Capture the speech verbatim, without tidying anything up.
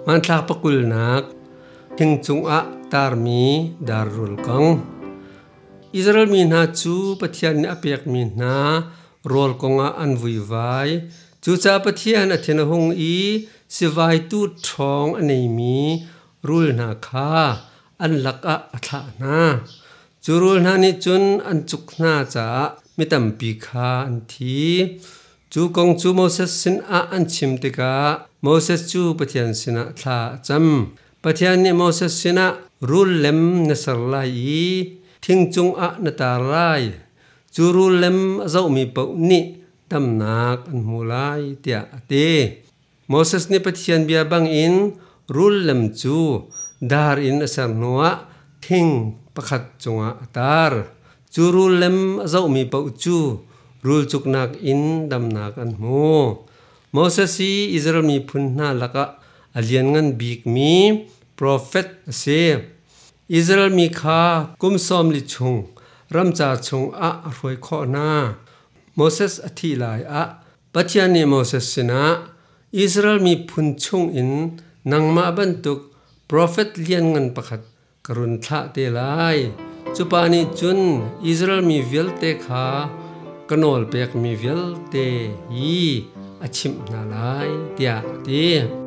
มันทากปกุลนักทิงจุงอะตารมีดารุลกังอิสราเอลมีนาจูปะเทียนอเปียกมีนารอลกงอันวุยไวจูจาปะเทียนอเทนหงอีสิวายตูทองอันนี้มีรูลนาคาอันลักอะอัฐานาจูรูลนานิจุนอันจุกนาจามิตัมปีคาอันทีจูกงจูโมเสสสินอาอันชิมติกาโมเสสจูปะเทียนสินะทาจัมปะเทียนนี่โมเสสสินะรูลเลมนสรลายทิงจุงอะนตาลายจูรูลเลมเจ้ามีปะนิตำนักอันมูลายเตียเตโมเสสนี่ปะเทียนเบียบังอินรูลเลมจูดาร์อินอสรนัวทิงปะขัดจงอะตาร์จูรูลเลมเจ้ามีปะจูรูลจุกนักอินดำนักอันมูโมเสสีอิสราเอลมีพุนนาลักะอเลียนงันบีกมีโปรเฟตเซอิสราเอลมีข้ากุมซอมลิชงรัมจาชงอะรวยข้อนาโมเสสอธิลายอะปัจจัยนี้โมเสสนะอิสราเอลมีพุนชงอินนังมาบันตุกโปรเฟตเลียนงันประคัดกรุณทะเตลายจุปานิจุนอิสราเอลมีเวลเตคากนอลเปกมีเวลเตฮีอชิมนาลายเตียเต